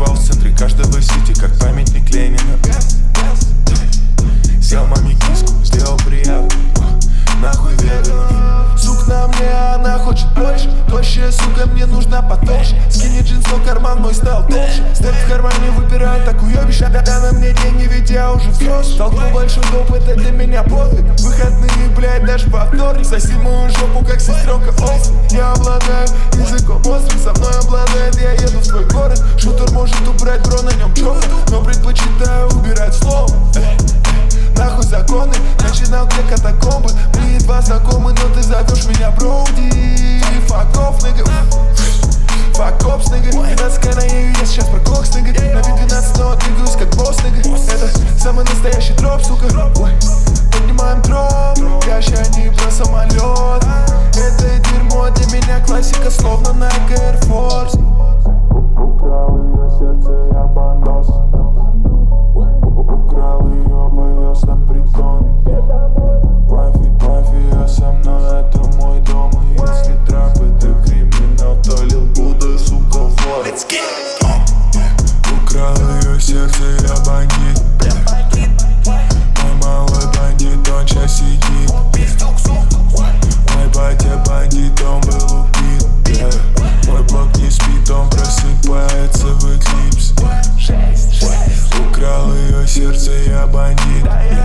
Танцевал в центре каждого сити, как памятник Ленина. Съел маме киску, сделал приятно, нахуй ведано. Сук на мне, она хочет больше. Тощая, сука, мне нужна потолще. Скини джинс, но карман мой стал толще. Степ в кармане выпирает так уёбище. Да на мне деньги, ведь я уже взрослый. Толкнул большой доп, это для меня подвиг. Выходные, блядь, даже по вторник. Соси мою жопу, как сестренка Олсен. Я обладаю языком острым, со мной обладает, я еду в свой город. Шутер может убрать бро, на нем чёрно, но предпочитаю убирать слово. Нахуй законы, начинал где катакомбы. Мы едва знакомы, но ты зовешь меня Броуди. Fuck off, nigga. Fuck off, nigga. 12 на ею, я сейчас про кокс, nigga. На вид 12, но двигаюсь как босс, nigga. Это самый настоящий дроп, сука. Ой, поднимаем троп. Я ща не про самолет. Это дерьмо для меня классика, словно Nike Air Force. Украл ее сердце, я бандос. Украл ее, повез на притон. Мафия со мной, это мой дом. И если трап это криминал, то лил Будда, сука, вор. Украл ее сердце, я бандит. Мой малый бандит, он сейчас сидит. Мой батя бандит, он был убит. Мой блок не спит, он просыпается в эклипсе. Украл ее сердце, я бандит.